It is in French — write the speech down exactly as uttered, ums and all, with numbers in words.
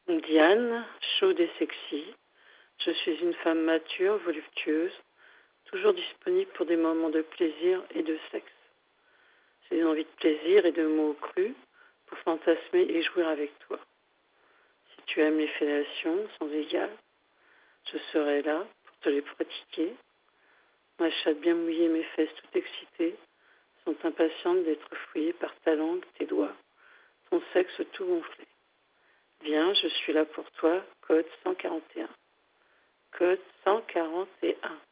Diane, chaude et sexy, je suis une femme mature, voluptueuse, toujours disponible pour des moments de plaisir et de sexe. J'ai une envie de plaisir et de mots crus pour fantasmer et jouir avec toi. Si tu aimes les fellations sans égal, je serai là pour te les pratiquer. Ma chatte bien mouillée, mes fesses toutes excitées sont impatientes d'être fouillées par ta langue, tes doigts, ton sexe tout gonflé. Viens, je suis là pour toi, code cent quarante et un. Code cent quarante et un.